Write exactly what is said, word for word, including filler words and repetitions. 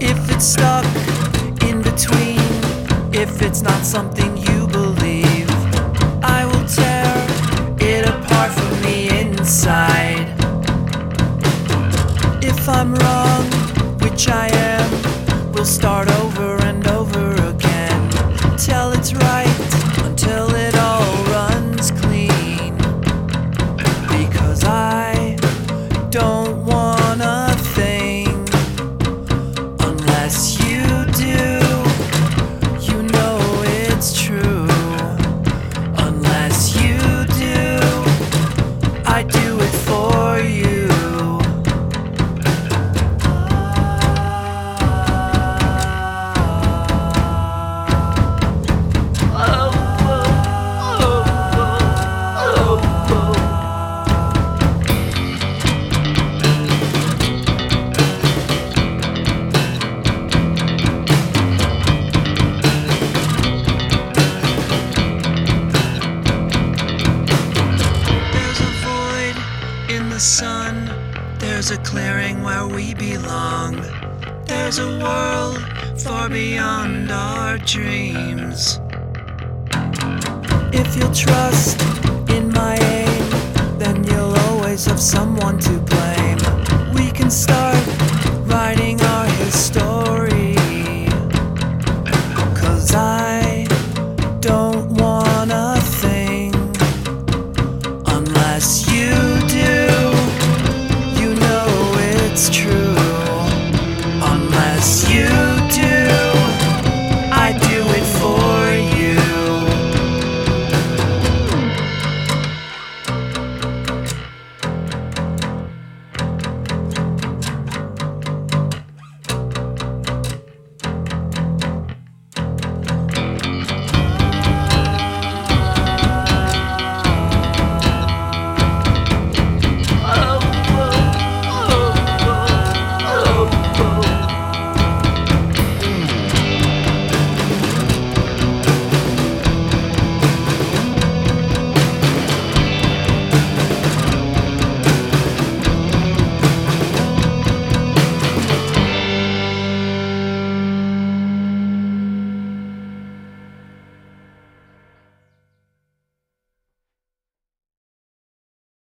If it's stuck in between, if it's not something you believe, I will tear it apart from the inside. If I'm wrong, which I am, we'll start over and over again, till it's right, until it all runs clean. Because I don't want a thing unless you do. You know it's true. Unless you do, I do it for you. Sun, there's a clearing where we belong. There's a world far beyond our dreams. If you'll trust in my aim, then you'll always have someone to blame. We can start writing